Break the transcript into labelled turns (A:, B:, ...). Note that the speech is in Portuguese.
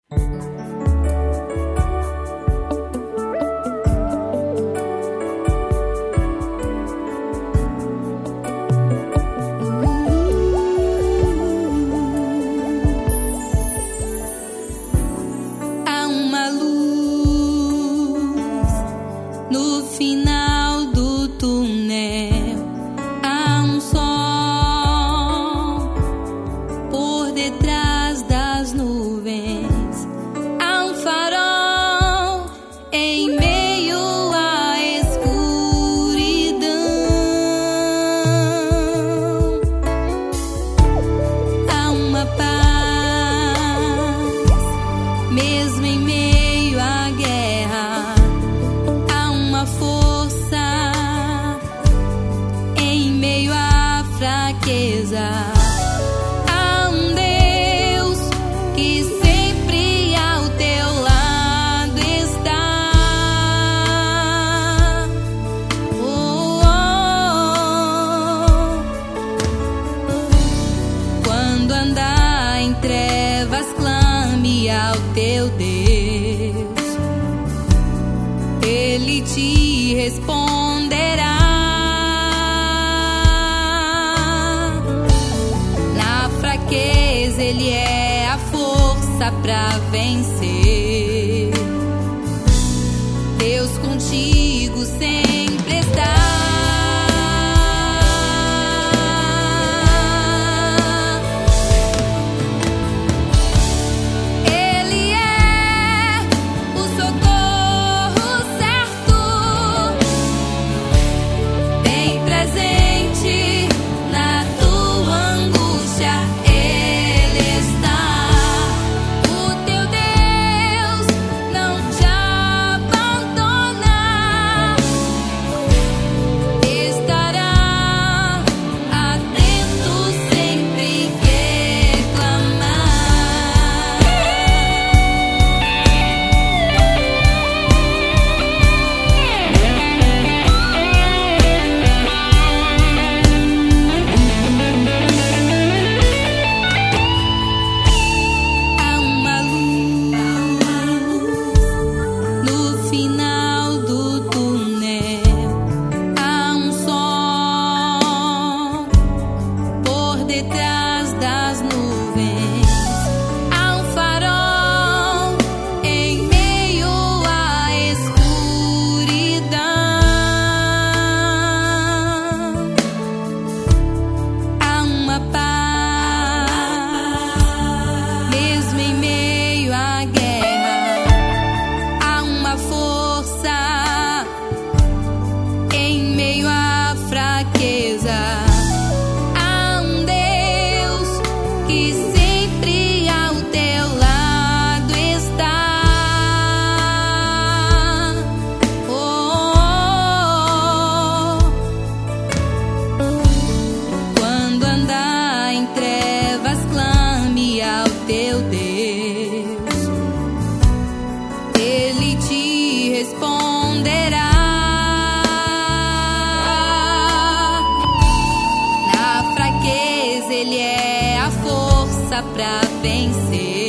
A: No final do túnel há um sol, por detrás das nuvens há um farol, em meio à escuridão há uma paz, mesmo em meio à guerra. Força em meio à fraqueza. Há um Deus que sempre ao teu lado está. Oh, oh, oh. Quando andar em trevas, clame ao teu Deus. Ele te responderá. Na fraqueza Ele é a força pra vencer. Deus contigo sempre está. Detrás das nuvens há um farol, em meio à escuridão há uma paz, mesmo em meio à guerra. Há uma força em meio à fraqueza. Que sempre ao teu lado está. Oh, oh, oh. Quando andar em trevas, clame ao teu Deus. Ele te responderá. Na fraqueza Ele é a força pra vencer.